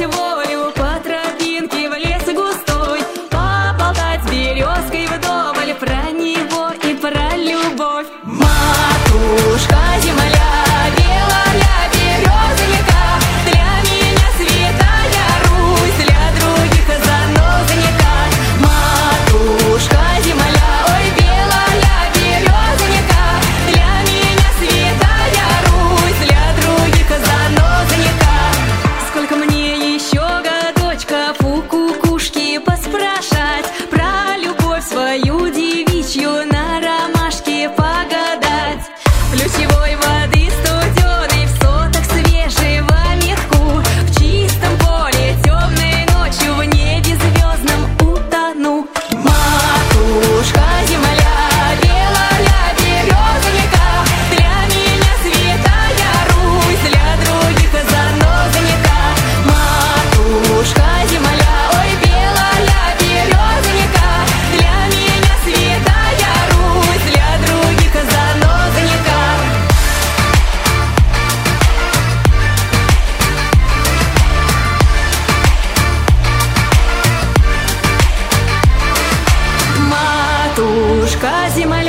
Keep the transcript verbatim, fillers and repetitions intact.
волю по тропинке в лес густой, поболтать с березкой вдоволь про него и про любовь. Матушка земля, белая березонька, для меня святая Русь, для других занозонька. Матушка земля, ой, белая березонька, для меня святая Русь, для других занозонька. Сколько мне еще годочков у кукушки поспрашать про любовь свою девичью, на ромашке погадать. Ключевой воды студеной, в сотах свежего метку, в чистом поле темной ночью, в небе звездном утону. Матушка земля, белая березонька, для меня святая Русь, для других занозонька. Матушка земля, ой, белая березонька, для меня святая Русь, для других занозонька. Матушка земля,